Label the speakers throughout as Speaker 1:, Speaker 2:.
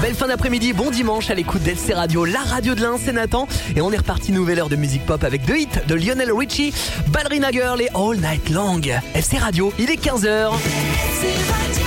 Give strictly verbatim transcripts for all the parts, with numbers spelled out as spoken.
Speaker 1: Belle fin d'après-midi, bon dimanche à l'écoute d'F C Radio, la radio de l'Ain, c'est Nathan. Et on est reparti, nouvelle heure de musique pop avec deux hits de Lionel Richie, Ballerina Girl et All Night Long. F C Radio, il est quinze heures. F C Radio.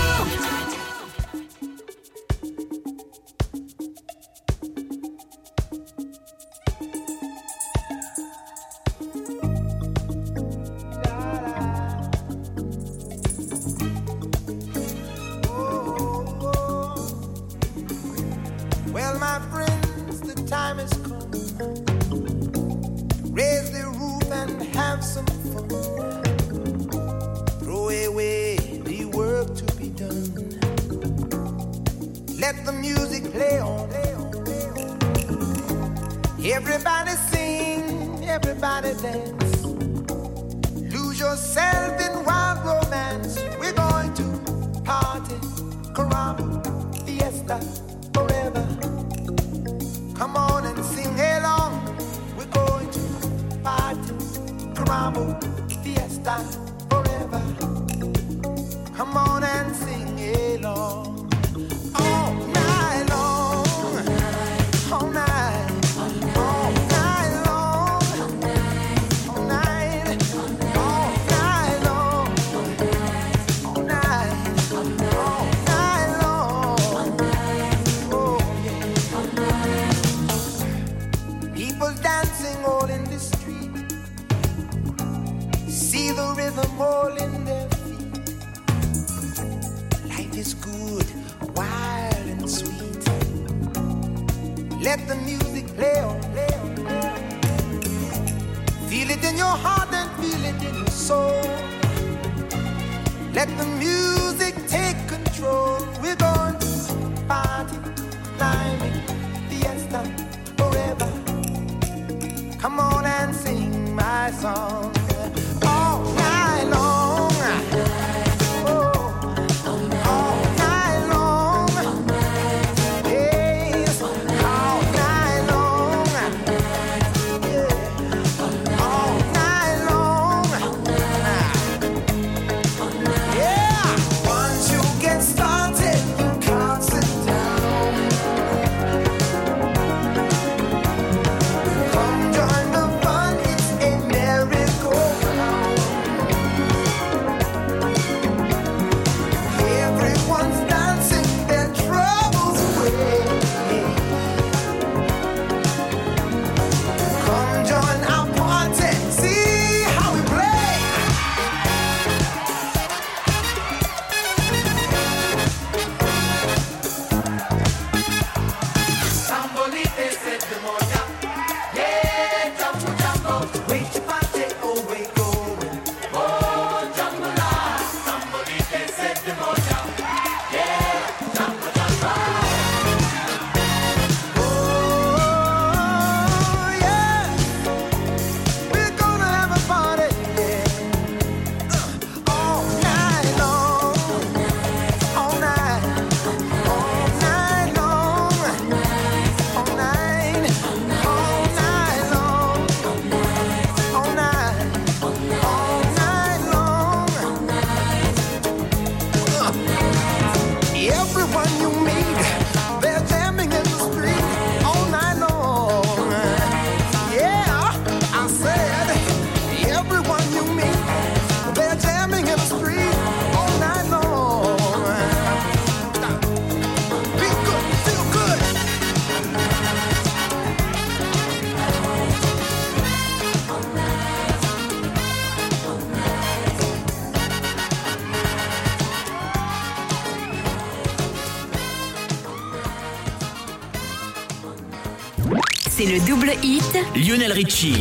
Speaker 2: C'est le double hit
Speaker 3: Lionel Richie.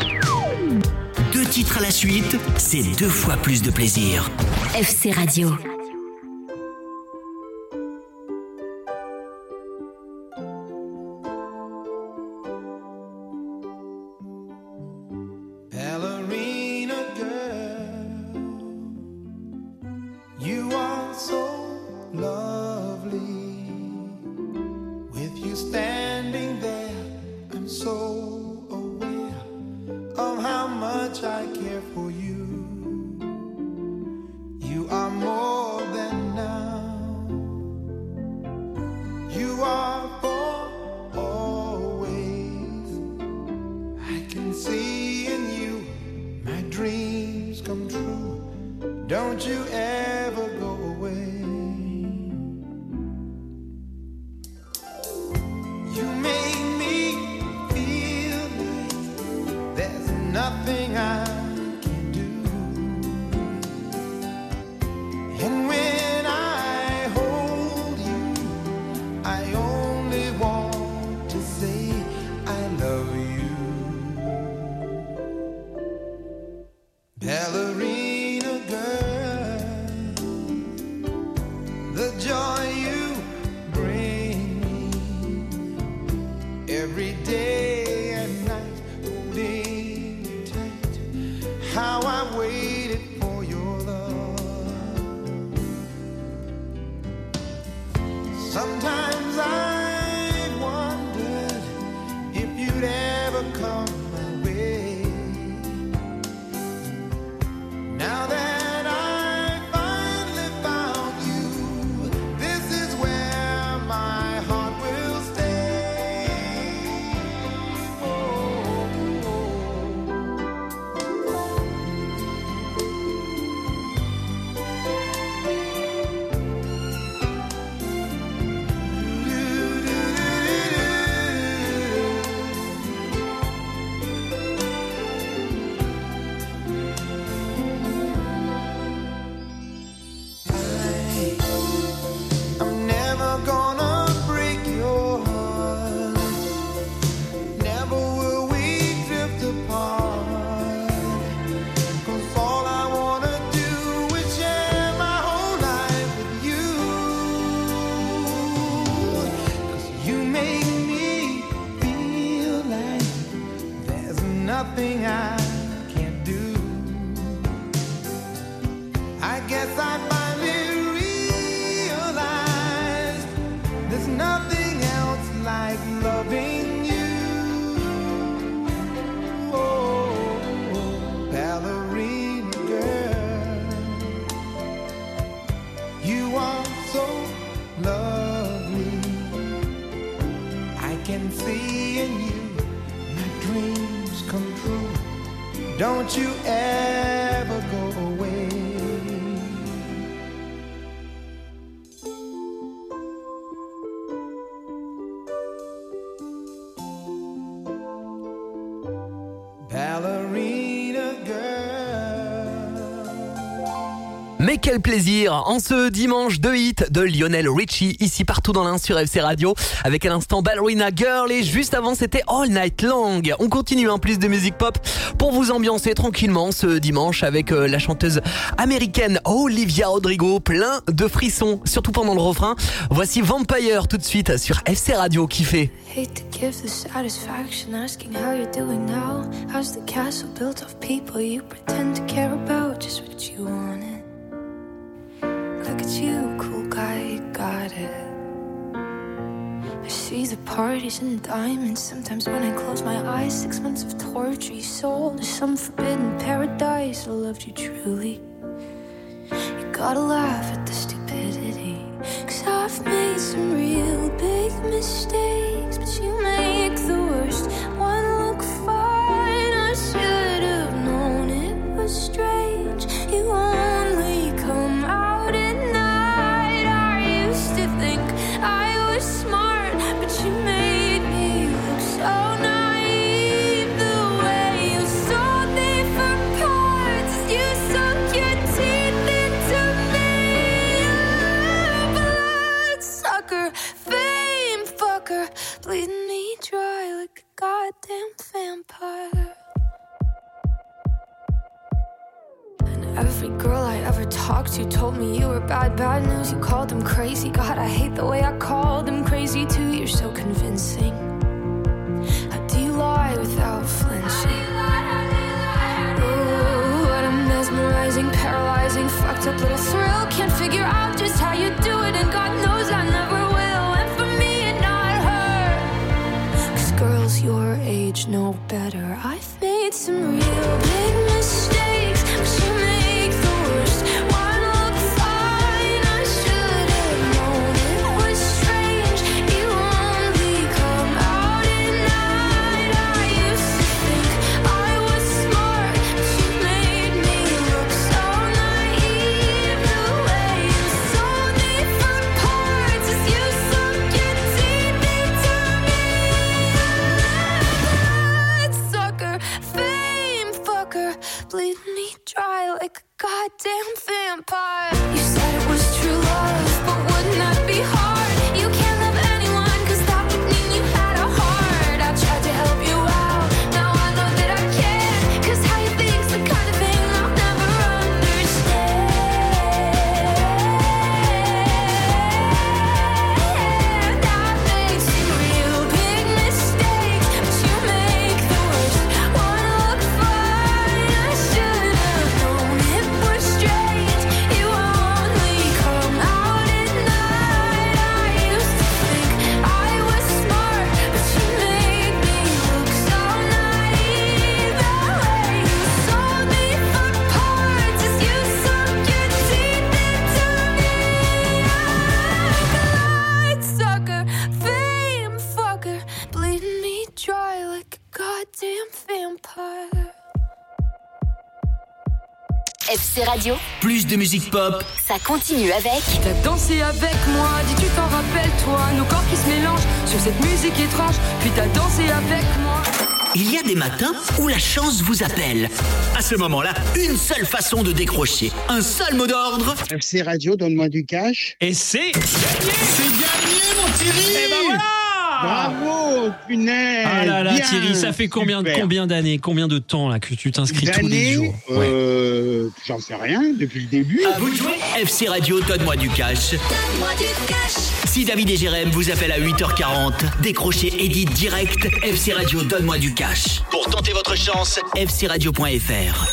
Speaker 3: Deux titres à la suite, c'est deux fois plus de plaisir.
Speaker 2: F C Radio.
Speaker 4: Ballerina girl, you are so lovely. With you standing there, I'm so aware of how much I care for you. You are more than now. You are ever go away. You make me feel like there's nothing I can do. And when I hold you, I only want to say I love you. Ballerina girl, the joy you bring me every day and night, holding you tight. How I waited for your love. Sometimes I've wondered if you'd ever come my way. Now that I finally found you, this is where my heart will stay. Oh, oh, oh. I'm never gonna break your heart. Never will we drift apart. 'Cause all I wanna do is share my whole life with you. 'Cause you make me feel like there's nothing I can't do. I guess I finally realized there's nothing else like loving you. Oh, ballerina girl, you are so lovely. I can see in you my dreams come true. Don't you ever go away. Ballerina girl.
Speaker 1: Mais quel plaisir en ce dimanche de hit de Lionel Richie, ici partout dans l'Ain sur F C Radio, avec à l'instant Ballerina Girl et juste avant c'était All Night Long. On continue en plus de musique pop pour vous ambiancer tranquillement ce dimanche avec euh, la chanteuse américaine Olivia Rodrigo, plein de frissons, surtout pendant le refrain. Voici Vampire tout de suite sur F C Radio, kiffez.
Speaker 5: Hate to give the satisfaction asking how you're doing now. How's the castle built of people you pretend to care about? Just what you wanted. Look at you, cool guy, you got it. I see the parties and diamonds. Sometimes when I close my eyes, six months of torture you sold to some forbidden paradise. I loved you truly. You gotta laugh at the stupidity, 'cause I've made some real big mistakes, but you make the worst one look fine. I should have known it was strange. You only come out at night. I used to think I was smart, but you made me look so naive. The way you sold me for parts, you sunk your teeth into me. Bloodsucker, fame fucker, bleeding me dry like a goddamn vampire. And every girl I ever talked to told me you were bad, bad news. You called them crazy. God, I hate the way I called them crazy too. You're so convincing. How do you lie without flinching? Oh, what a mesmerizing, paralyzing, fucked up little thrill. Can't figure out just how you do it, and God knows I never will. And for me and not her, 'cause girls your age know better. I've made some real big mistakes, but you make the worst one look fine. I should have known it was strange. You only come out at night. I used to think I was smart, but you made me look so naive.
Speaker 2: C Radio,
Speaker 3: Plus de musique pop,
Speaker 2: ça continue avec
Speaker 6: T'as dansé avec moi, dis tu t'en rappelles toi, nos corps qui se mélangent sur cette musique étrange, puis t'as dansé avec moi.
Speaker 3: il y a des matins où la chance vous appelle. À ce moment-là, une seule façon de décrocher, un seul mot d'ordre.
Speaker 7: F C Radio, donne-moi du cash.
Speaker 8: Et c'est gagné.
Speaker 7: C'est gagné, mon Thierry.
Speaker 8: Et ben voilà.
Speaker 7: Bravo, punaise.
Speaker 8: Ah là là,
Speaker 7: bien,
Speaker 8: Thierry, ça fait combien,
Speaker 7: super.
Speaker 8: combien d'années, combien de temps là que tu t'inscris tous les
Speaker 7: D'années,
Speaker 8: jours? Ouais.
Speaker 7: euh, j'en sais rien, depuis le début.
Speaker 3: À vous de jouer. F C Radio, donne-moi du cash. Si David et Jérém vous appellent à huit heures quarante, décrochez Edith direct. F C Radio, donne-moi du cash. Pour tenter votre chance, f c radio point f r.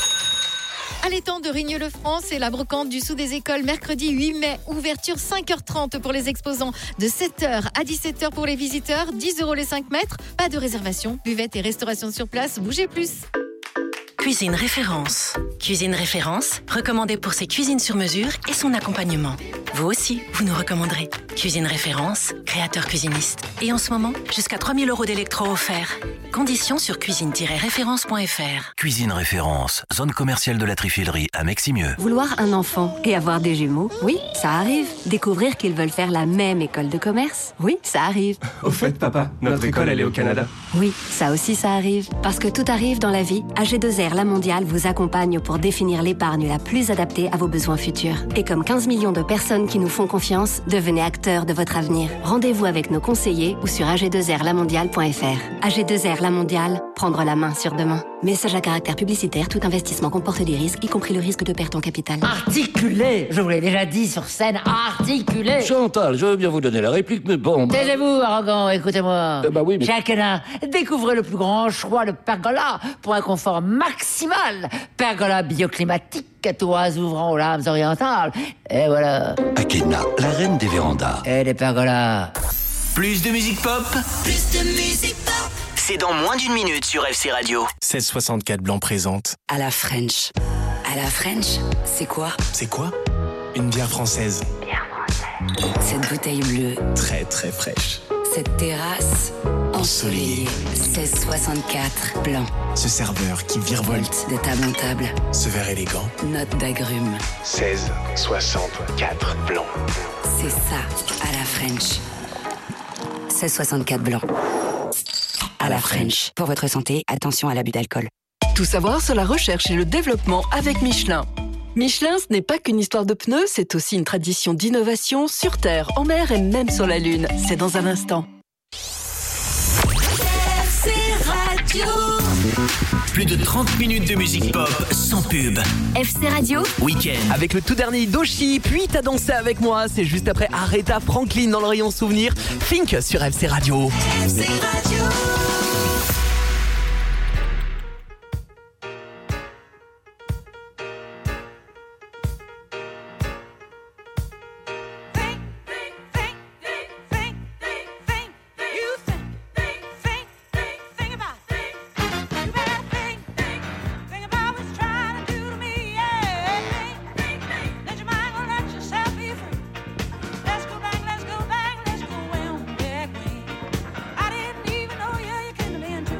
Speaker 9: À l'étang de Rigneux-le-France et la brocante du Sous des Écoles, mercredi huit mai. Ouverture cinq heures trente pour les exposants, de sept heures à dix-sept heures pour les visiteurs, dix euros les cinq mètres. Pas de réservation, buvette et restauration sur place, bougez plus.
Speaker 10: Cuisine Référence. Cuisine Référence, recommandée pour ses cuisines sur mesure et son accompagnement. Vous aussi, vous nous recommanderez. Cuisine Référence, créateur cuisiniste. Et en ce moment, jusqu'à trois mille euros d'électro offerts. Conditions sur cuisine tiret référence point f r.
Speaker 11: Cuisine Référence, zone commerciale de la Trifilerie à Meximieux.
Speaker 12: Vouloir un enfant et avoir des jumeaux, oui, ça arrive. Découvrir qu'ils veulent faire la même école de commerce, oui, ça arrive.
Speaker 13: Au fait, papa, notre école, elle est au Canada.
Speaker 12: Oui, ça aussi, ça arrive. Parce que tout arrive dans la vie, A G deux R La Mondiale vous accompagne pour définir l'épargne la plus adaptée à vos besoins futurs. Et comme quinze millions de personnes qui nous font confiance, devenez acteurs de votre avenir. Rendez-vous avec nos conseillers ou sur a g deux r la mondiale point f r. A G deux R La Mondiale, prendre la main sur demain. Message à caractère publicitaire, tout investissement comporte des risques, y compris le risque de perte en capital.
Speaker 14: Articulé, je vous l'ai déjà dit sur scène, articulé.
Speaker 15: Chantal, je veux bien vous donner la réplique, mais bon...
Speaker 14: Taisez-vous, arrogant, écoutez-moi.
Speaker 15: Euh, bah oui, mais...
Speaker 14: Chacun, découvrez le plus grand choix de pergola pour un confort maximal. Pergola bioclimatique, toits ouvrant aux lames orientales. Et voilà.
Speaker 15: Akena, la reine des vérandas.
Speaker 14: Et des pergolas.
Speaker 3: Plus de musique pop,
Speaker 2: plus de musique pop.
Speaker 3: c'est dans moins d'une minute sur F C Radio.
Speaker 13: seize soixante-quatre Blanc présente.
Speaker 10: À la French. À la French, c'est quoi?
Speaker 13: C'est quoi? Une bière française.
Speaker 10: Bière française. Cette bouteille bleue.
Speaker 13: Très très fraîche.
Speaker 10: Cette terrasse ensoleillée. seize soixante-quatre Blanc.
Speaker 13: Ce serveur qui virevolte.
Speaker 10: De table en table.
Speaker 13: Ce verre élégant.
Speaker 10: Note d'agrumes.
Speaker 13: seize soixante-quatre Blanc.
Speaker 10: C'est ça, à la French. seize soixante-quatre Blanc. À la French. Pour votre santé, attention à l'abus d'alcool.
Speaker 6: Tout savoir sur la recherche et le développement avec Michelin. Michelin, ce n'est pas qu'une histoire de pneus, c'est aussi une tradition d'innovation sur Terre, en mer et même sur la Lune. C'est dans un instant.
Speaker 2: F C Radio.
Speaker 3: Plus de trente minutes de musique pop sans pub.
Speaker 2: F C Radio.
Speaker 3: Week-end.
Speaker 1: Avec le tout dernier Doshi, puis t'as dansé avec moi. C'est juste après Aretha Franklin dans le rayon souvenir. Fink sur F C Radio.
Speaker 2: F C Radio.
Speaker 5: Let's go back, let's go way on back way. I didn't even know you, you couldn't have been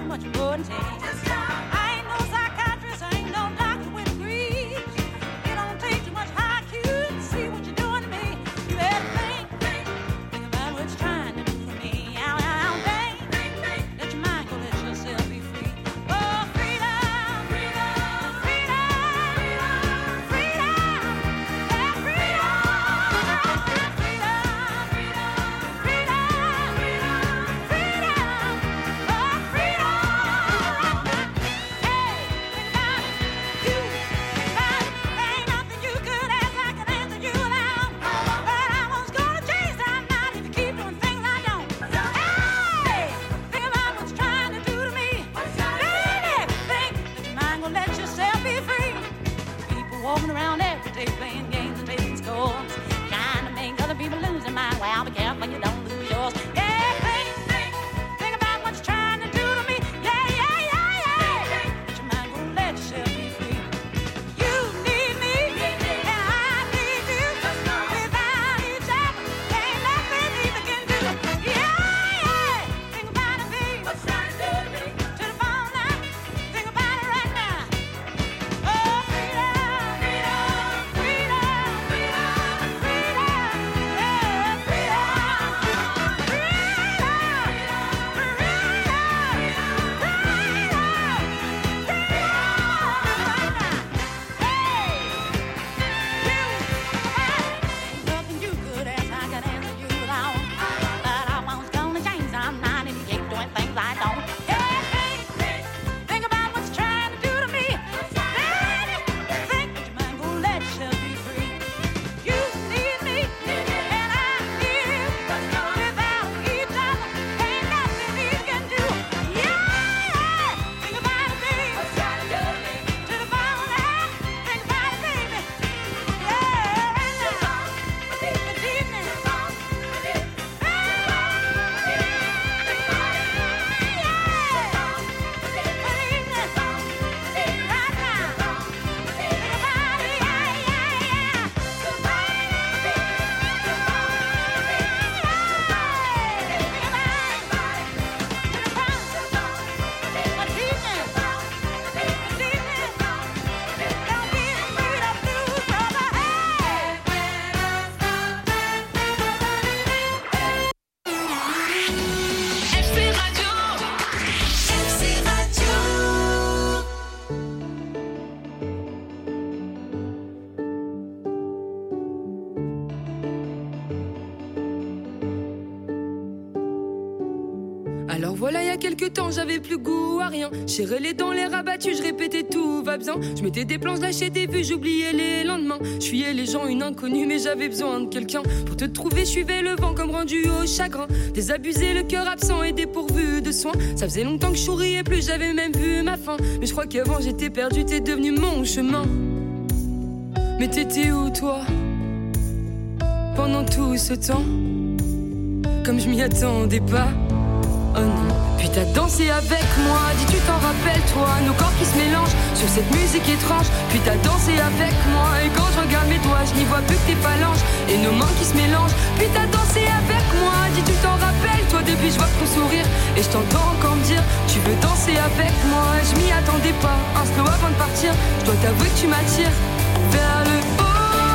Speaker 16: Alors voilà, il y a quelques temps, j'avais plus goût à rien. J'ai les dents, les rabattus, je répétais tout va bien. Je mettais des planches, lâchais des vues, j'oubliais les lendemains. Je fuyais les gens, une inconnue, mais j'avais besoin de quelqu'un. Pour te trouver, je suivais le vent comme rendu au chagrin. Désabusé, le cœur absent et dépourvu de soins. Ça faisait longtemps que je souriais plus, j'avais même vu ma fin. Mais je crois qu'avant j'étais perdu, t'es devenu mon chemin. Mais t'étais où toi, pendant tout ce temps? Comme je m'y attendais pas. Oh non. Puis t'as dansé avec moi, dis tu t'en rappelles toi, nos corps qui se mélangent sur cette musique étrange. Puis t'as dansé avec moi, et quand je regarde mes doigts, je n'y vois plus que tes phalanges et nos mains qui se mélangent. Puis t'as dansé avec moi, dis tu t'en rappelles toi, depuis je vois ton sourire et je t'entends encore me dire tu veux danser avec moi. Je m'y attendais pas, un slow avant de partir, je dois t'avouer que tu m'attires vers le haut.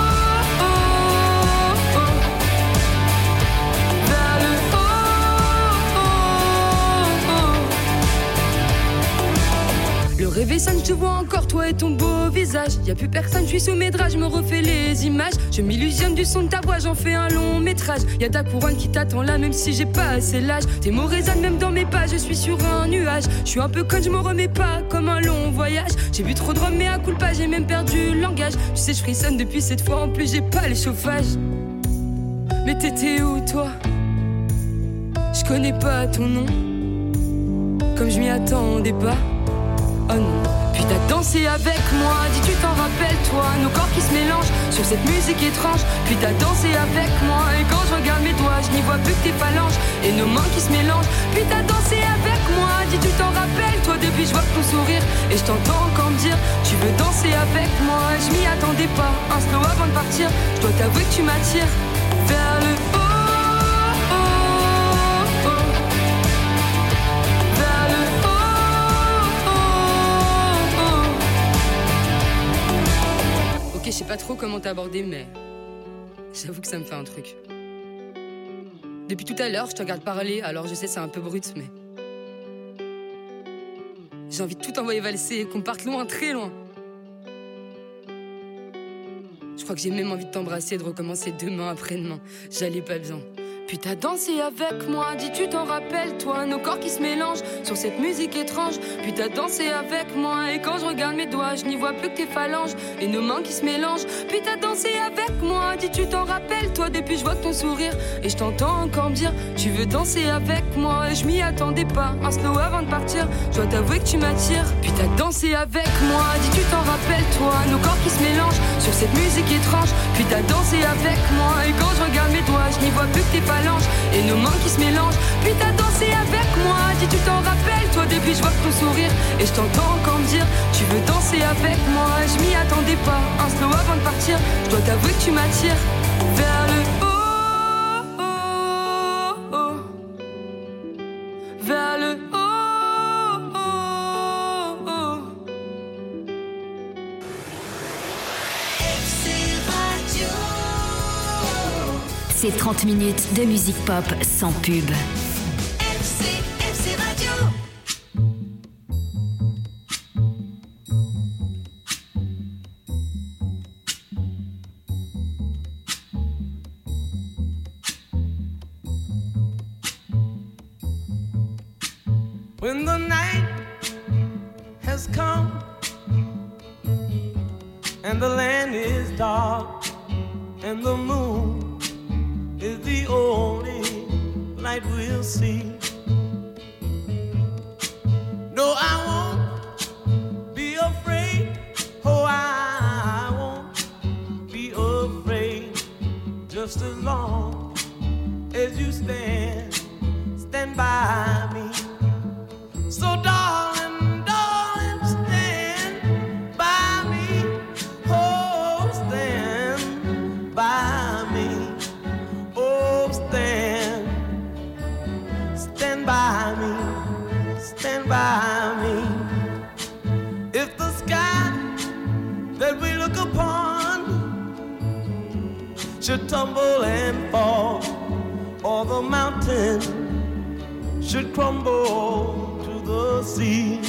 Speaker 16: Le rêve sonne, je te vois encore, toi et ton beau visage. Y'a plus personne, je suis sous mes draps, je me refais les images. Je m'illusionne du son de ta voix, j'en fais un long métrage. Y'a ta couronne qui t'attend là, même si j'ai pas assez l'âge. Tes mots résonnent même dans mes pas, je suis sur un nuage. Je suis un peu conne, je m'en remets pas, comme un long voyage. J'ai bu trop de rhum, mais à coup pas, j'ai même perdu le langage. Tu sais, je frissonne depuis cette fois, en plus j'ai pas les chauffages. Mais t'étais où toi? Je connais pas ton nom, comme je m'y attendais pas. Oh non. Puis t'as dansé avec moi, dis tu t'en rappelles toi, nos corps qui se mélangent sur cette musique étrange. Puis t'as dansé avec moi, et quand je regarde mes doigts, je n'y vois plus que tes phalanges et nos mains qui se mélangent. Puis t'as dansé avec moi, dis tu t'en rappelles toi, depuis je vois ton sourire et je t'entends encore me dire tu veux danser avec moi. Je m'y attendais pas, un slow avant de partir, je dois t'avouer que tu m'attires vers le haut. Je sais pas trop comment t'aborder, mais j'avoue que ça me fait un truc. Depuis tout à l'heure, je te regarde parler, alors je sais c'est un peu brut, mais j'ai envie de tout envoyer valser, qu'on parte loin, très loin. Je crois que j'ai même envie de t'embrasser et de recommencer demain après-demain. J'allais pas bien. Puis t'as dansé avec moi, dis tu t'en rappelles toi, nos corps qui se mélangent sur cette musique étrange. Puis t'as dansé avec moi, et quand je regarde mes doigts, je n'y vois plus que tes phalanges et nos mains qui se mélangent. Puis t'as dansé avec moi, dis tu t'en rappelles toi, depuis je vois ton sourire et je t'entends encore me dire tu veux danser avec moi. Et je m'y attendais pas, un slow avant de partir, je dois t'avouer que tu m'attires. Puis t'as dansé avec moi, dis tu t'en rappelles toi, nos corps qui se mélangent sur cette musique étrange. Puis t'as dansé avec moi, et quand je regarde mes doigts, je n'y vois plus que tes phalanges et nos mains qui se mélangent. Puis t'as dansé avec moi, dis tu t'en rappelles toi, depuis je vois ton sourire et je t'entends encore me dire tu veux danser avec moi. Je m'y attendais pas, un slow avant de partir, je dois t'avouer que tu m'attires vers le haut, oh, oh, vers le haut, oh, oh.
Speaker 2: F C Radio.
Speaker 17: C'est trente minutes de musique pop sans pub.
Speaker 2: F C, F C Radio.
Speaker 4: When the night has come and the land is dark and the moon is the only light we'll see. No, I won't be afraid. Oh, I won't be afraid. Just as long as you stand, stand by me. So, darling, darling, stand by me. Oh, stand by me. Oh, stand, stand by me, stand by me. If the sky that we look upon should tumble and fall, or the mountain should crumble to the sea,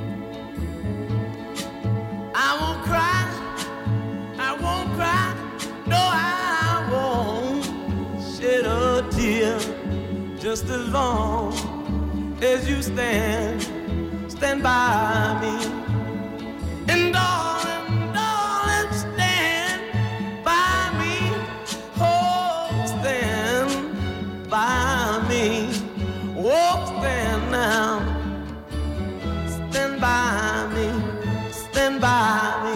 Speaker 4: I won't cry, I won't cry, no, I won't shed a tear, just as long as you stand, stand by me. And darling, darling, stand by me. Oh, stand by me. Oh, stand now. Stand by me. Stand by me.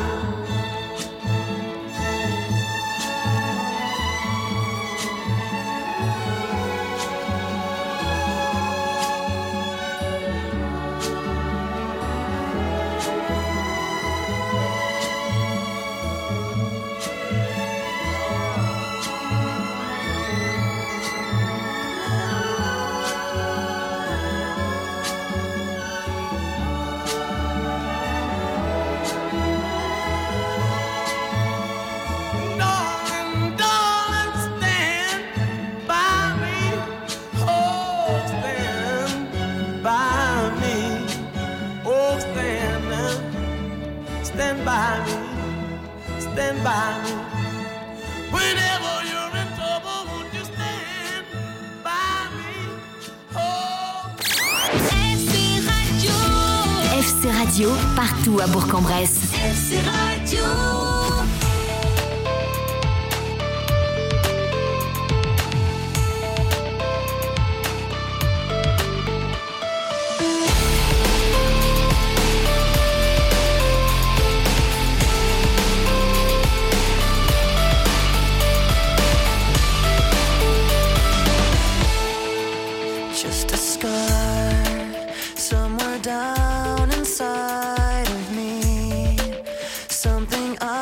Speaker 4: Darling, darling, stand by me. Oh, stand by me. Oh, stand now. Stand by me. Stand by me. Whenever you're in trouble, won't you stand by me? Oh.
Speaker 2: F C Radio.
Speaker 17: F C Radio, partout à Bourg-en-Bresse.
Speaker 2: F C Radio.
Speaker 18: Just a scar somewhere down inside of me. Something I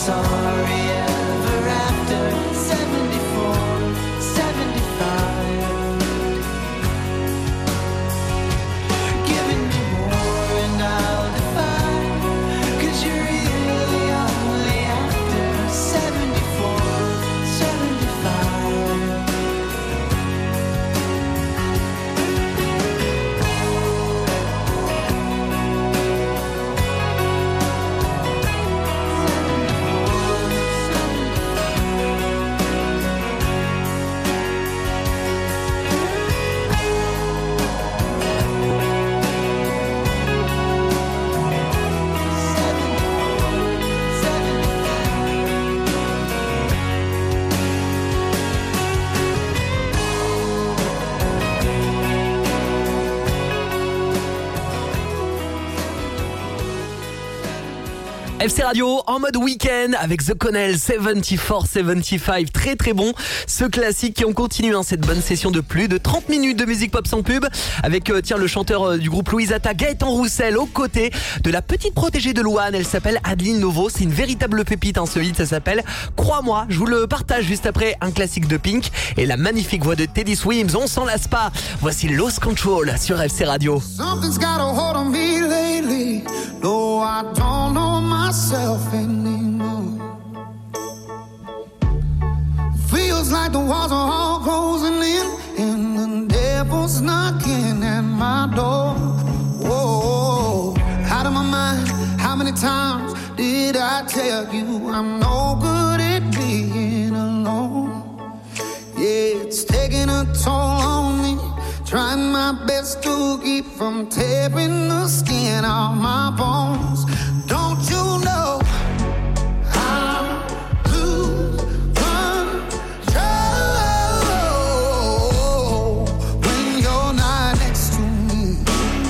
Speaker 18: sorry ever after. Seventy-four, seventy-five. Giving me more and I'll defy. 'Cause you're really only after seventy-four, seventy-five.
Speaker 1: F C Radio en mode week-end avec The Connell soixante-quatre soixante-quinze, très très bon ce classique qui on continue hein, cette bonne session de plus de trente minutes de musique pop sans pub avec euh, tiens le chanteur euh, du groupe Louise Atta, Gaëtan Roussel aux côtés de la petite protégée de Louane, elle s'appelle Adeline Novo, c'est une véritable pépite hein, ce hit, ça s'appelle Crois-moi, je vous le partage juste après un classique de Pink et la magnifique voix de Teddy Swims, on s'en lasse pas, voici Lost Control sur F C Radio.
Speaker 4: Something's got a hold on me lately. No, I don't know myself anymore. Feels like the walls are all closing in, and the devil's knocking at my door. Whoa, out of my mind. How many times did I tell you I'm no good at being alone? Yeah, it's taking a toll on me. Trying my best to keep from tearing the skin off my bones. Don't you know I lose control when you're not next to me?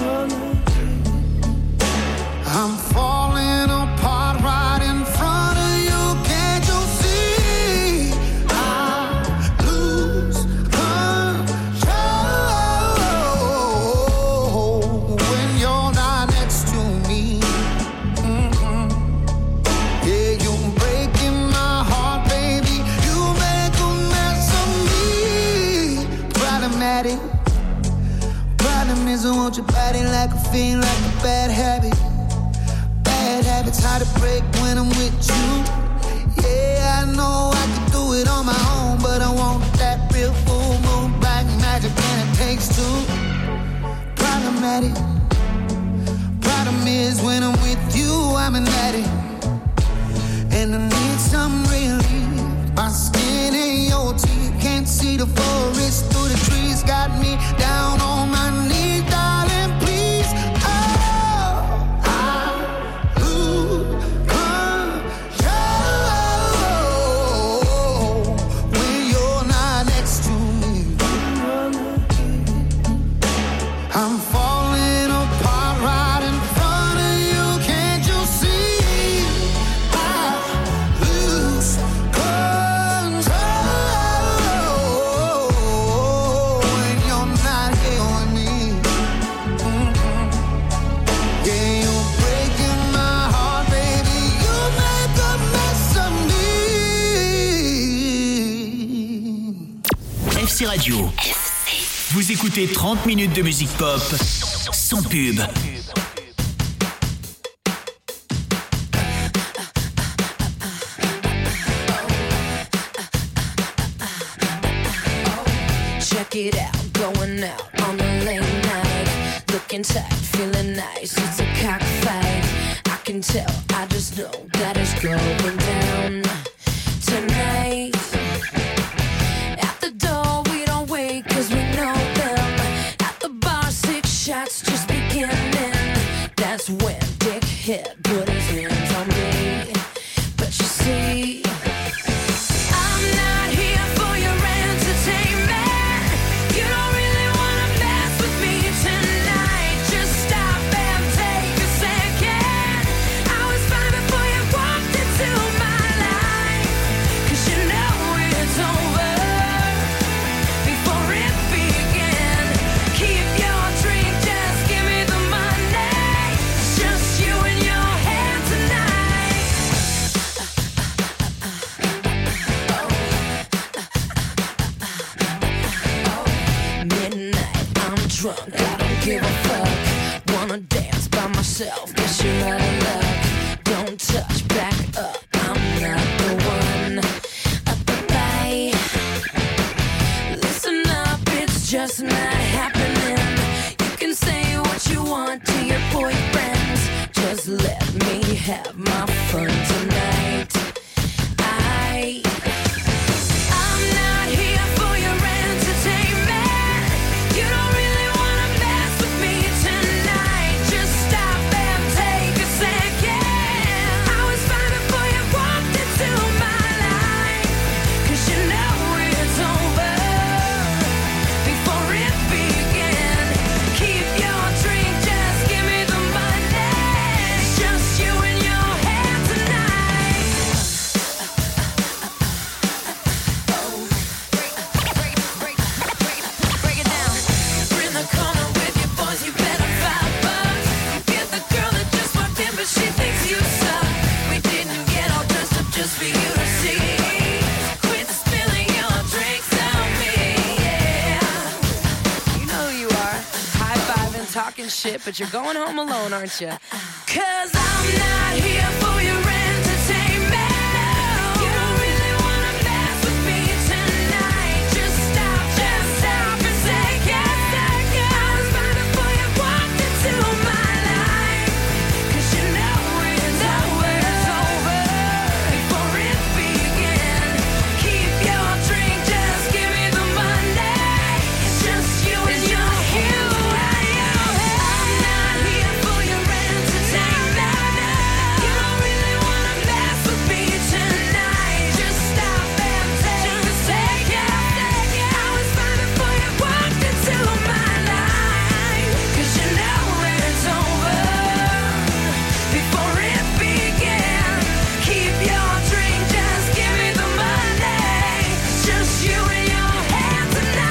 Speaker 4: I'm falling apart right in front of you. Can't you see? I lose control when you're not next to me. Mm-mm. Yeah, you're breaking my heart, baby. You make a mess of me. Problematic. Problem is I want your body like a fiend, like a bad habit. Bad habits hard to break when I'm with you. Yeah, I know I can do it on my own, but I want that real full moon black magic, and it takes two. Problematic. Problem is when I'm with you, I'm an addict, and I need some relief. My skin and your teeth can't see the forest through the trees. Got me down on my knees, darling, please. Oh, I lose control when you're not next to me. I'm falling apart right in front of you. Can't you see? I lose control when you're not here with me. Mm-mm. Yeah, you're breaking my heart, baby. You make a mess of me.
Speaker 3: F C Radio. Vous écoutez trente minutes de musique pop sans pub.
Speaker 18: Check it out, going out on the late night. Looking tight, feeling nice, it's a cockfight. I can tell, I just know that it's going down tonight. At the door, we don't wait, cause we know them. At the bar, six shots just beginning. That's when Dick hit, put his hands on me. But you see, I'm not here for your entertainment. You don't really wanna mess with me tonight. Just stop and take a second. I was fine before you walked into my life. 'Cause you know yourself, guess you're out of luck. Don't touch, back up, I'm not the one. Bye. Listen up, it's just not happening. You can say what you want to your boyfriends. Just let me have my fun tonight. I I'm not here for your entertainment. You don't really wanna mess with me tonight. Just stop and take a second. I was fine before you walked into my life. 'Cause you know it's over before it began. Keep your drink, just give me the money. It's just you and your head tonight. Break it down. We're in the corner with your boys, you better five bucks. Get the girl that just walked in, but she thinks you suck. We didn't get all dressed up just for you to see. Quit spilling your drinks on me, yeah. You know who you are, high-fiving, talking shit, but you're going home alone, aren't you? 'Cause I'm not here for your entertainment. You don't really wanna mess with me tonight. Just stop, just stop and say yes, second. I was fine before you walked into my life. 'Cause you know it's over, it's over before it began. Keep your drink, just give me the money. It's just you and your head. I'm not here for your entertainment. You don't really wanna mess with me tonight. Just stop and take a second. I was fine before you walked into my life. 'Cause you know it's over before it began. Keep your drink, just give me the money. It's just you and your head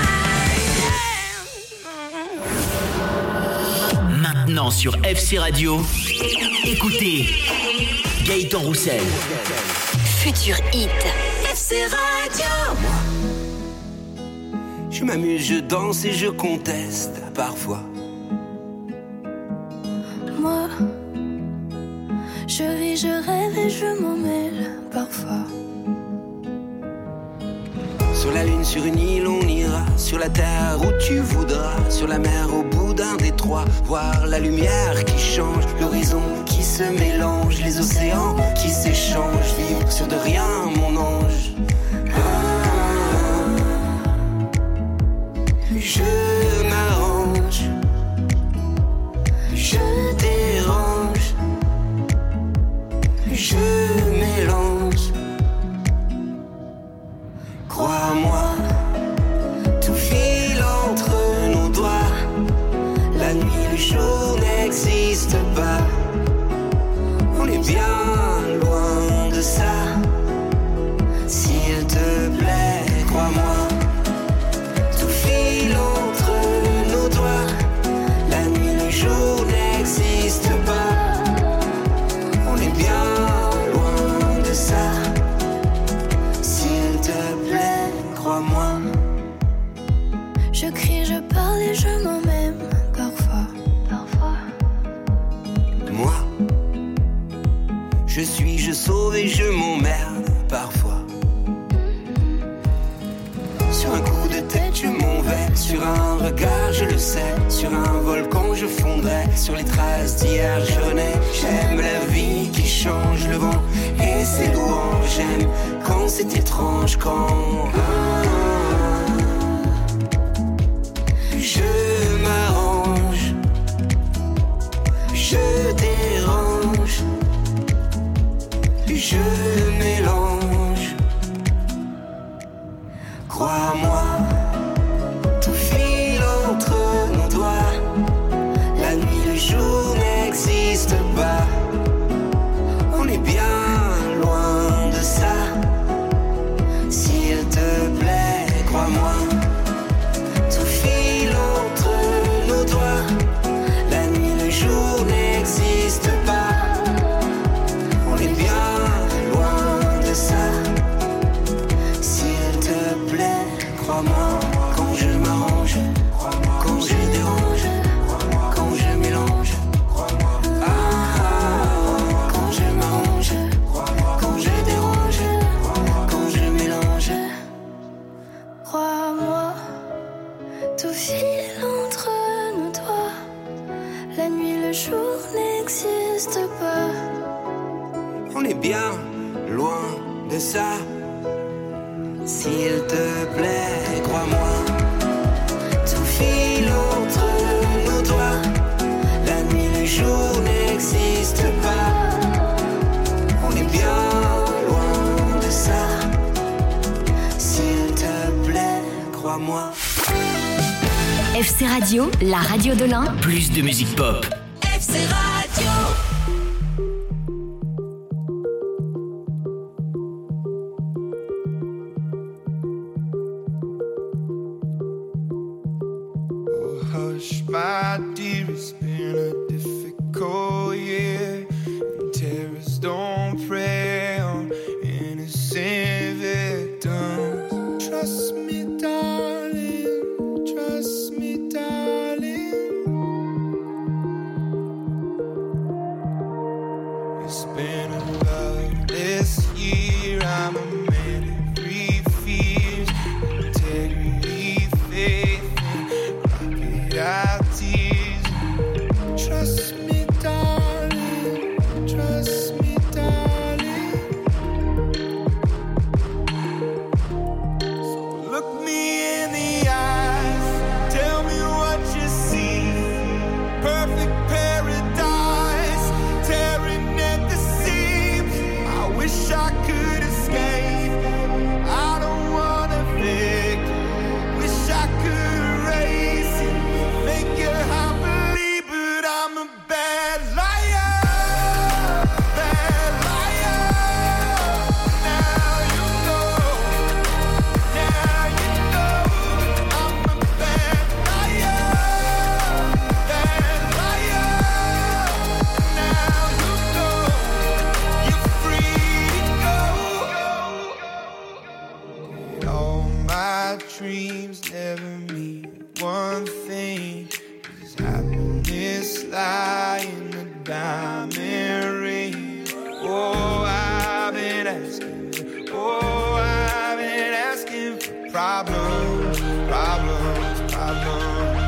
Speaker 18: tonight.
Speaker 3: Maintenant sur F C Radio, écoutez Gaëtan Roussel.
Speaker 17: Futur hit.
Speaker 2: F C Radio.
Speaker 19: Je m'amuse, je danse et je conteste parfois.
Speaker 5: Moi, je vis, je rêve et je m'en mêle parfois.
Speaker 19: Sur la lune, sur une île, on ira. Sur la terre où tu voudras. Sur la mer, au bout d'un détroit. Voir la lumière qui change. L'horizon qui se mélange. Les océans qui s'échangent. Vivre sur de rien, mon ange. Ah, je m'arrange. Je dérange. Je mélange. Crois-moi, tout file entre nos doigts. La nuit, le jour n'existe pas. On est bien loin de ça. S'il te plaît, crois-moi, tout file entre nos doigts. La nuit, le jour n'existe pas. On est bien loin de ça. S'il te plaît, crois-moi.
Speaker 5: Je crie, je parle et je m'en même parfois. Parfois.
Speaker 19: Moi, je suis, je sauve et je m'emmerde parfois. Sur un coup de tête, je m'en vais. Sur un regard, je le sais. Sur un volcan, je fondrai. Sur les traces d'hier, je renais. J'aime la vie qui change le vent et ses louanges. J'aime quand c'est étrange, quand ah, je m'arrange. Je dérange. Je mélange. Crois-moi, tout file entre nos doigts. La nuit, le jour n'existe pas. On est bien loin de ça. S'il te plaît, crois-moi, tout file entre nos doigts. La nuit, le jour n'existe pas. On est bien loin de ça. loin de ça. S'il te plaît, crois-moi, tout file entre nos doigts. La nuit, le jour n'existe pas. On est bien loin de ça. S'il te plaît, crois-moi.
Speaker 17: F C Radio, la radio de l'Ain.
Speaker 3: Plus de musique pop.
Speaker 2: F C Radio.
Speaker 4: Oh, hush, my dear, it's been a difficult year. And terrorists don't prey on innocent victims. Trust me, darling. Trust me, darling. It's been a loveless year. I'm a man of three fears: integrity, faith, and crocodile tears. Trust me, darling. Trust me, darling. So look me in the eyes. Tell me what you see. Perfect paradise, tearing at the seams. I wish I could escape. I don't wanna fake. Wish I could erase it. Make your heart believe, but I'm a bad liar. Bad liar. Now you know. Now you know. I'm a bad liar. Bad liar. Now you know. You're free to go. All my dreams never mean one thing. Does happiness lie in the diamond ring? Oh, I've been asking. Oh, I've been asking for problems, problems, problems.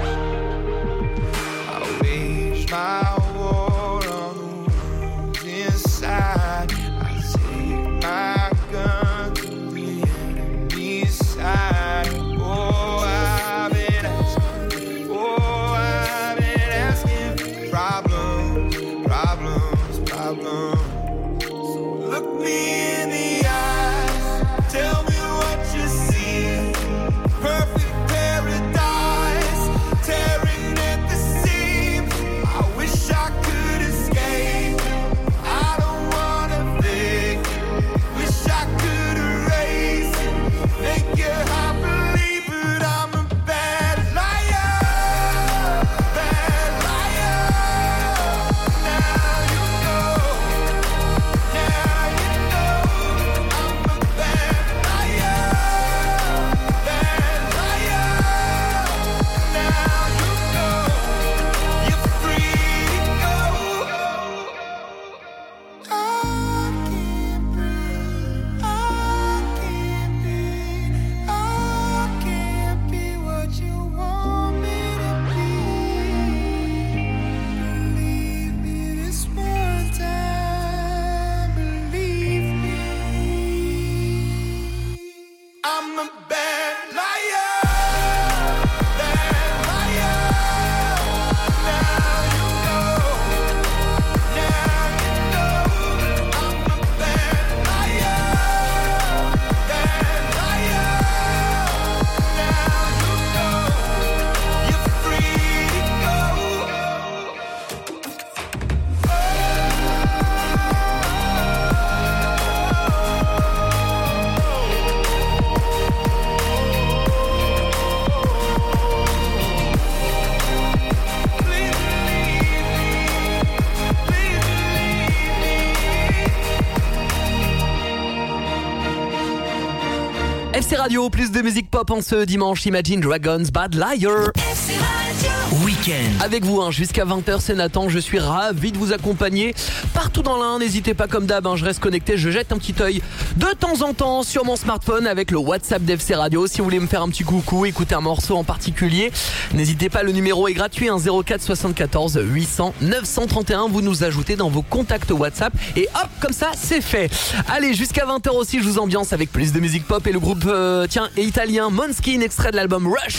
Speaker 4: I wage my war on the ones inside. I take my gun to the enemy's side. Oh, I've been asking. Oh, I've been asking for problems, problems, problems. So look me in the eyes. Tell me what you see. Perfect paradise, tearing at the seams. I wish I could escape. I don't wanna think. Wish I could erase it. Make your heart believe, but I'm a bad liar. Bad liar. Now you know. Now you know. I'm a bad liar. Bad liar. Now you know. You're free to go. I can't breathe. I can't be. I can't be what you want me to be. Believe me this one time. Believe me. I'm a bad liar. Bad liar. Now you know. Now you know. I'm a bad liar. Bad liar. Now you know. You're free to go.
Speaker 1: F C Radio, plus de musique pop en ce dimanche. Imagine Dragons, Bad Liar.
Speaker 2: F C Radio.
Speaker 3: Week-end.
Speaker 1: Avec vous, hein, jusqu'à vingt heures, c'est Nathan. Je suis ravi de vous accompagner partout dans l'Ain. N'hésitez pas, comme d'hab, hein, je reste connecté. Je jette un petit œil de temps en temps sur mon smartphone avec le WhatsApp d'F C Radio. Si vous voulez me faire un petit coucou, écouter un morceau en particulier, n'hésitez pas, le numéro est gratuit, hein, zéro quatre soixante-quatorze huit cents neuf cent trente et un. Vous nous ajoutez dans vos contacts WhatsApp et hop, comme ça, c'est fait. Allez, jusqu'à vingt heures aussi, je vous ambiance avec plus de musique pop et le groupe, euh, tiens, est italien, Måneskin, extrait de l'album Rush,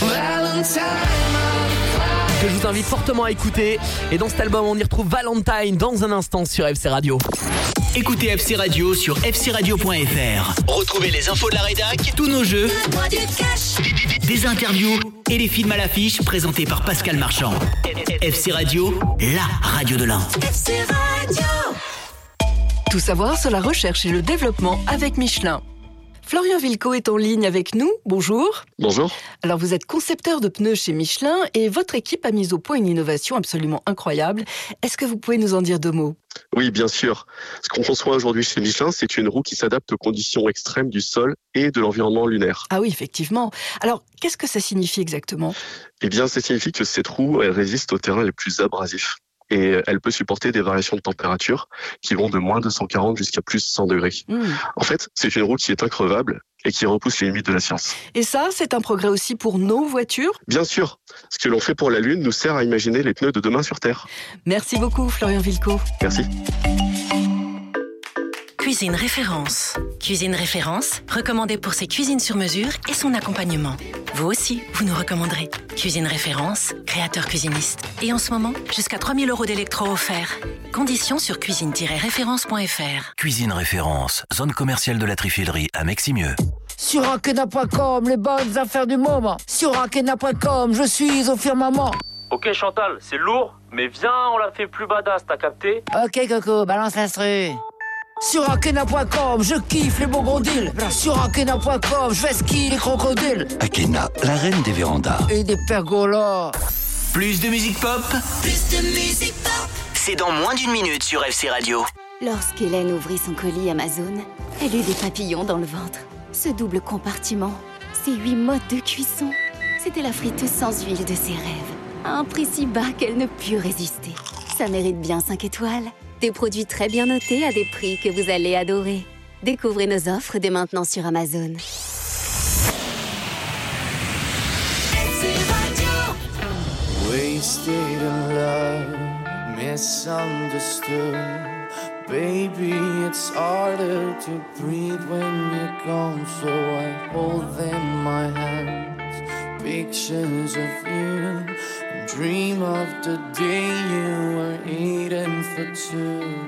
Speaker 1: que je vous invite fortement à écouter. Et dans cet album, on y retrouve Valentine dans un instant sur F C Radio.
Speaker 3: Écoutez F C Radio sur f c radio point f r. Retrouvez les infos de la rédac, tous nos jeux, des interviews et les films à l'affiche présentés par Pascal Marchand. F C Radio, la radio de l'Ain.
Speaker 2: F C Radio.
Speaker 6: Tout savoir sur la recherche et le développement avec Michelin. Florian Vilco est en ligne avec nous. Bonjour.
Speaker 20: Bonjour.
Speaker 6: Alors, vous êtes concepteur de pneus chez Michelin et votre équipe a mis au point une innovation absolument incroyable. Est-ce que vous pouvez nous en dire deux mots ?
Speaker 20: Oui, bien sûr. Ce qu'on conçoit aujourd'hui chez Michelin, c'est une roue qui s'adapte aux conditions extrêmes du sol et de l'environnement lunaire.
Speaker 6: Ah oui, effectivement. Alors, qu'est-ce que ça signifie exactement ?
Speaker 20: Eh bien, ça signifie que cette roue, elle résiste aux terrains les plus abrasifs. Et elle peut supporter des variations de température qui vont de moins deux cent quarante jusqu'à plus cent degrés. Mmh. En fait, c'est une roue qui est increvable et qui repousse les limites de la science.
Speaker 6: Et ça, c'est un progrès aussi pour nos voitures ?
Speaker 20: Bien sûr. Ce que l'on fait pour la Lune nous sert à imaginer les pneus de demain sur Terre.
Speaker 6: Merci beaucoup, Florian Vilco.
Speaker 20: Merci.
Speaker 10: Cuisine Référence. Cuisine Référence, recommandée pour ses cuisines sur mesure et son accompagnement. Vous aussi, vous nous recommanderez. Cuisine Référence, créateur cuisiniste. Et en ce moment, jusqu'à trois mille euros d'électro offerts. Conditions sur cuisine tiret référence point f r.
Speaker 11: Cuisine Référence, zone commerciale de la Trifilerie à Meximieux.
Speaker 14: Sur Akena point com, les bonnes affaires du moment. Sur Akena point com, je suis au firmament.
Speaker 21: Ok Chantal, c'est lourd, mais viens, on la fait plus badass, t'as capté ?
Speaker 14: Ok Coco, balance l'instru. Sur Akena point com, je kiffe les beaux gros deals. Sur Akena point com, je vais skier les crocodiles.
Speaker 15: Akena, la reine des vérandas.
Speaker 14: Et des pergolas.
Speaker 3: Plus de musique pop,
Speaker 2: Plus de musique pop.
Speaker 3: c'est dans moins d'une minute sur F C Radio.
Speaker 17: Lorsqu'Hélène ouvrit son colis Amazon, elle eut des papillons dans le ventre. Ce double compartiment, ces huit modes de cuisson, c'était la friteuse sans huile de ses rêves. À un prix si bas qu'elle ne put résister. Ça mérite bien cinq étoiles. Des produits très bien notés à des prix que vous allez adorer. Découvrez nos offres dès maintenant sur Amazon.
Speaker 4: Wasted in love, misunderstood. Baby, it's harder to breathe when you're gone, so I hold them in my hands. Pictures of you, and dream of the day you were eating for two.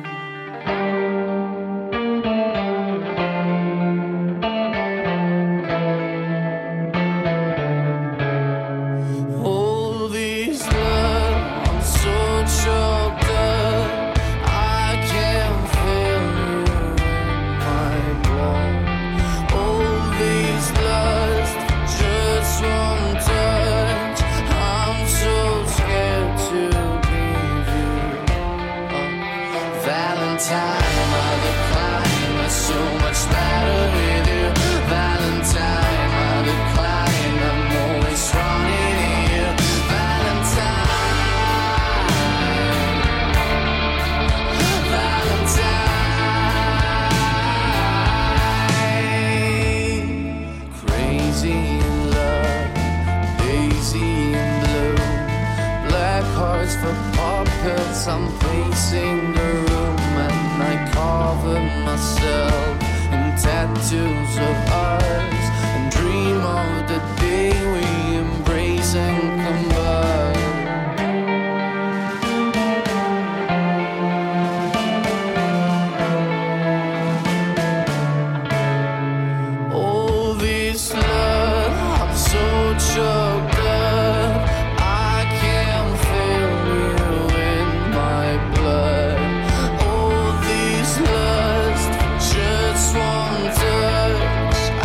Speaker 4: All these love, I'm so choked up. I can't feel you in my blood. All these lust, just one touch. I'm so scared to leave you. Uh, Valentine, I decline. There's so much better with you. Valentine, I decline. I'm always running to you. Valentine, Valentine. Crazy in love, lazy in blue. Black hearts for pockets. I'm pacing the room and I cover myself in tattoos of ours and dream of the day we embrace and combine. All this love, I'm so choked up. I can't feel you in my blood. All these lust, just one touch.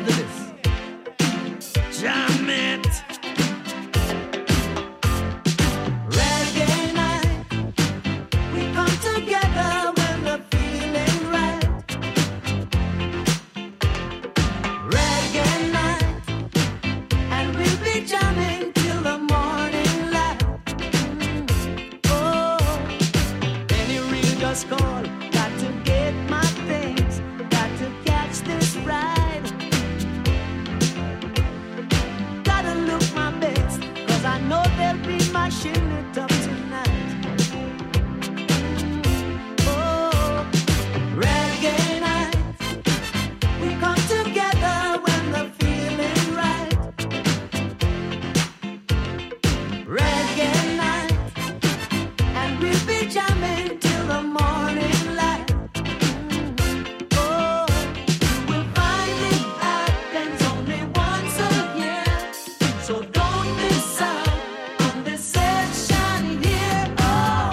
Speaker 4: to this. Jam it. Reggae night, we come together when we're feeling right. Reggae night, and we'll be jamming till the morning light. Oh, any real just call, got to get my things, got to catch this ride. Gotta look my best, cause I know they'll be mashing it up tonight. Oh, reggae night, we come together when the feeling right. Reggae night, and we'll be jamming till the morning light. Oh, you will find it happens only once a year, so don't miss out on this session here. Oh.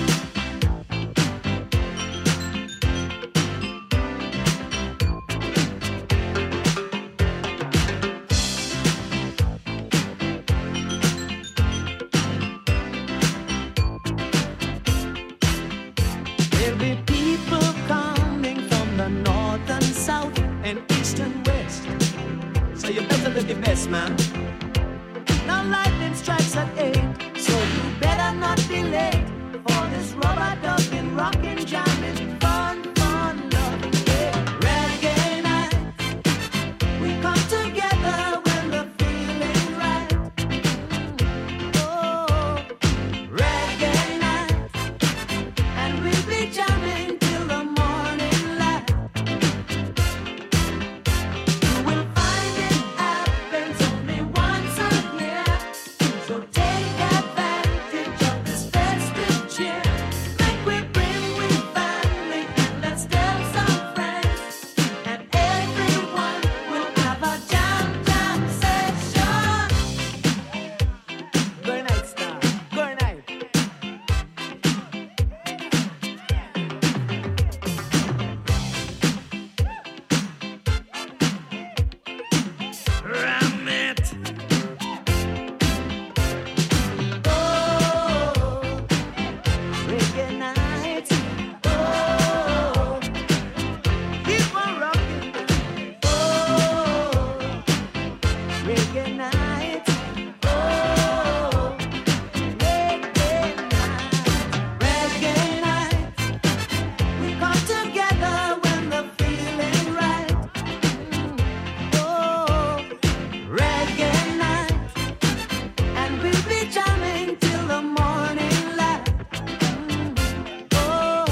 Speaker 4: There'll be people coming from the north and south and east and west, so you better look your best, man. Now lightning strikes at eight, so you better not be late for this rubber dubbing, rockin', jamming, fun, fun, love. Yeah. Reggae night, we come together when the feeling right. Oh, reggae night, and we'll be jamming till the morning light. You will find it happens only once a year, so take advantage of this festive cheer. Make we bring with family and let's tell some friends, and everyone will have a jam jam session. Good night, star. Good night. Ram it. Oh, reggae night. Oh, keep on rocking. Oh, reggae night. Oh, reggae night. Reggae night. We come together when the feeling right. Oh, reggae night, and we'll be jamming till the morning light. Oh,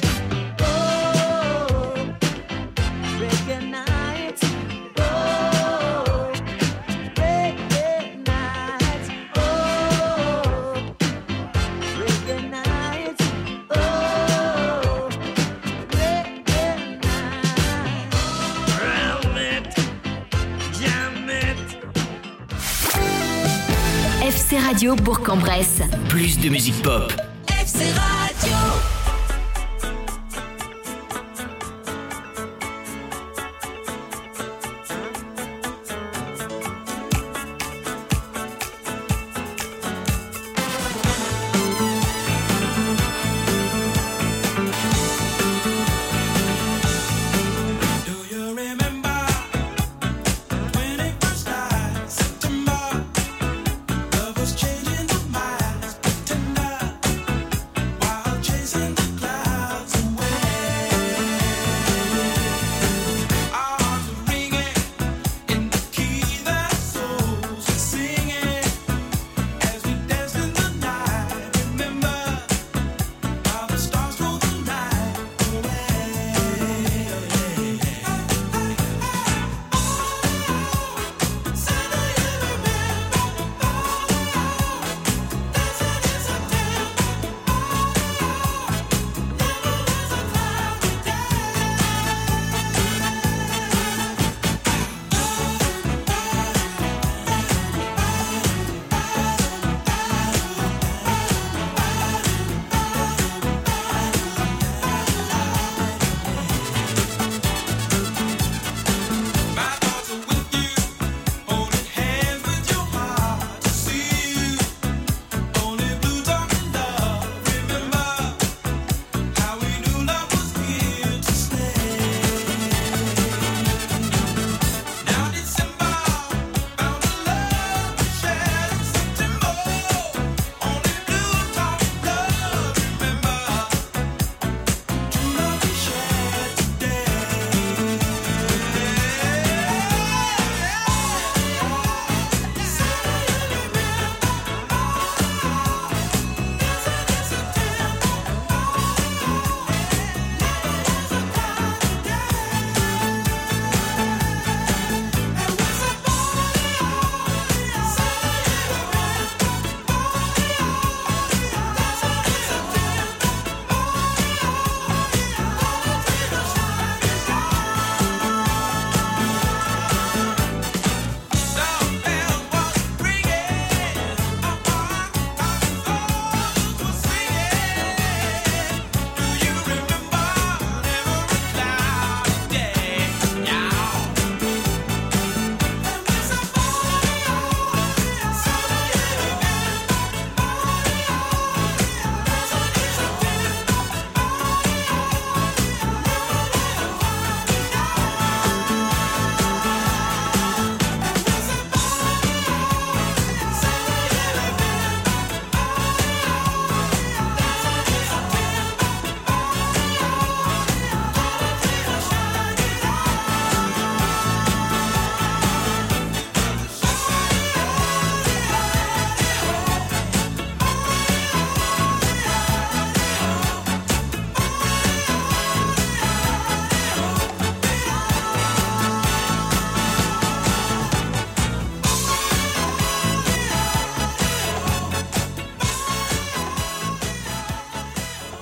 Speaker 4: oh, reggae night. Oh, reggae night. Oh, reggae night. Oh, reggae night. Ram it, jam it.
Speaker 8: F C Radio Bourg-en-Bresse.
Speaker 3: Plus de musique pop.
Speaker 2: F C Radio.